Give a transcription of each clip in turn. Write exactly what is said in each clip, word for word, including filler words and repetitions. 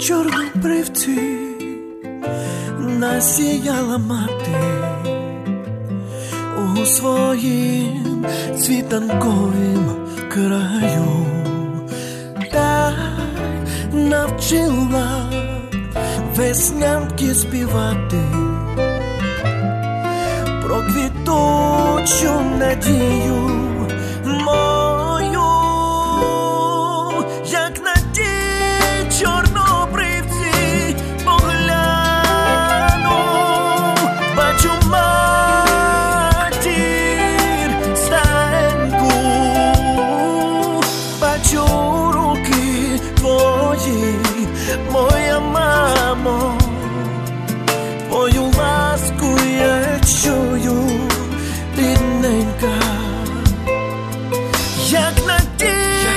чорнобривці насіяла мати у своїм світанковім краю, та навчила веснянки співати про квітучу надію мою, як на ті чорнобривці погляну, бачу матір стареньку, бачу руки твої, моя мамо, твою ласку я чую, рідненька, як на ті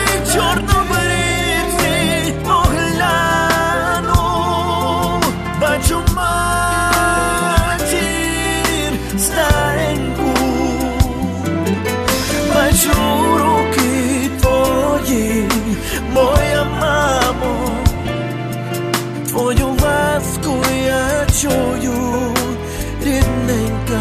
чорнобривці погляну, бачу матір стареньку, бачу руки твої, моя мамо, твою ласку я чую, рідненька.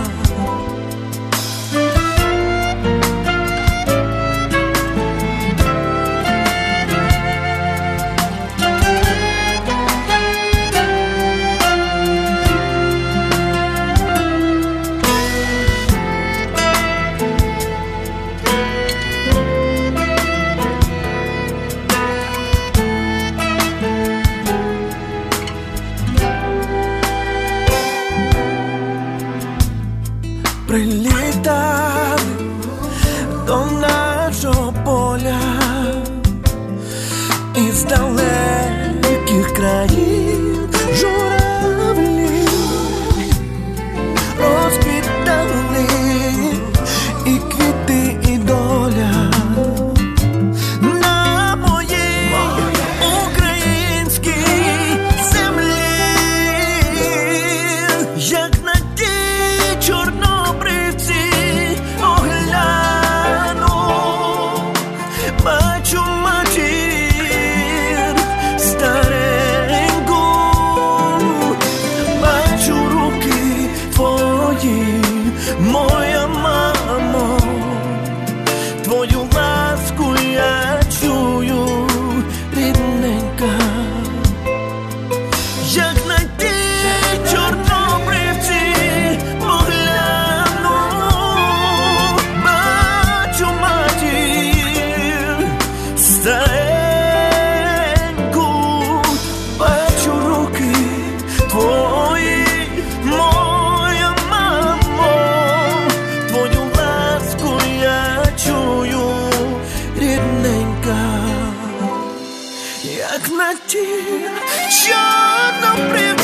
Прилітав до нашого поля із далеких країн журавлі, розквітали і квіти, і доля на моїй українській землі, як на ті чорнобривці огляну, бачу матір стареньку, бачу руки твої, моя мамо, твою ласку я чую, рідненька, як на ті чорнобривці погляну, бачу матір стареньку, бачу руки твої, моя мамо, твою ласку я чую, рідненька, як на ті чорнобривці